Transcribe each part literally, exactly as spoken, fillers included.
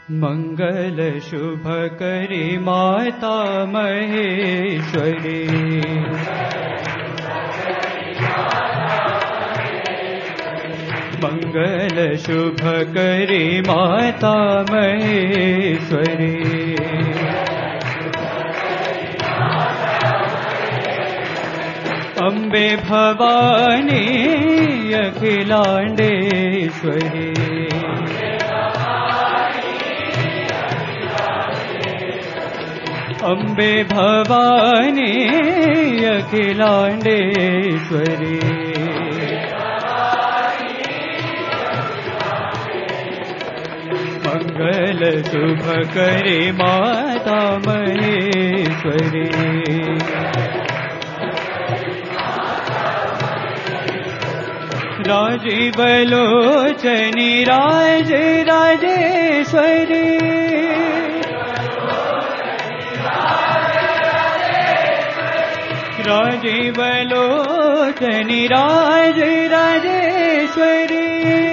मंगल शुभ करी माता महेश्वरी। मंगल शुभ करी माता महेश्वरी। अम्बे भवानी अखिलांडेश्वरी। अम्बे भवानी अखिलांडेश्वरी। मंगल शुभ करे माता महेश्वरी। राजीव लोचनी राज राजेश्वरी। राजीव लोचनी राज राजेश्वरी।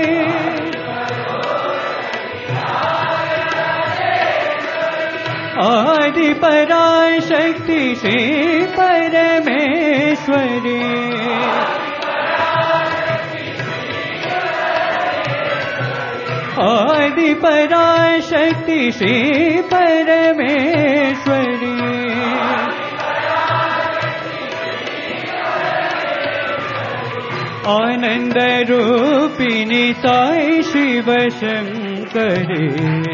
आदि पराशक्ति श्री परमेश्वरी। आदि पराशक्ति श्री परमेश्वरी। आनंद रूपिणी साई शिव शंकरी।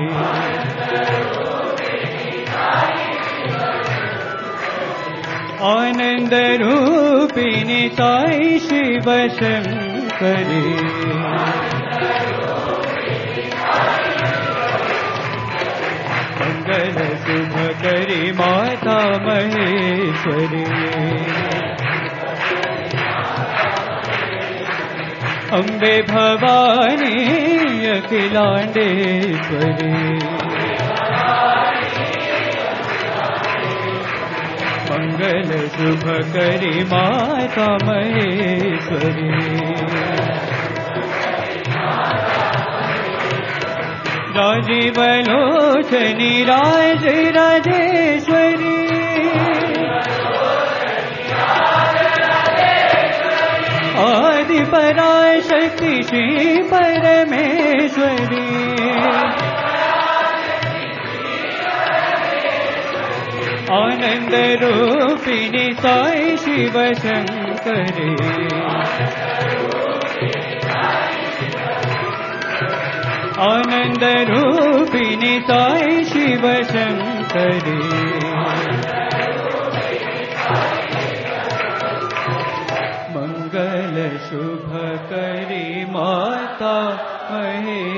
आनंद रूपिणी साई शिव शंकरी। मंगल शुभ करी माता महेश्वरी। अम्बे भवानी अखिलांडेश्वरी। मंगल शुभ करी माता महेश्वरी। राजीव लोचनी राज राजेश्वरी। आदि पराशक्ति श्री परमेश्वरी। आनंद रूपिणी साई शिव शंकरी। आनंद रूपिणी साई शिव शंकरी। मंगल शुभ करी माता महेश्वरी।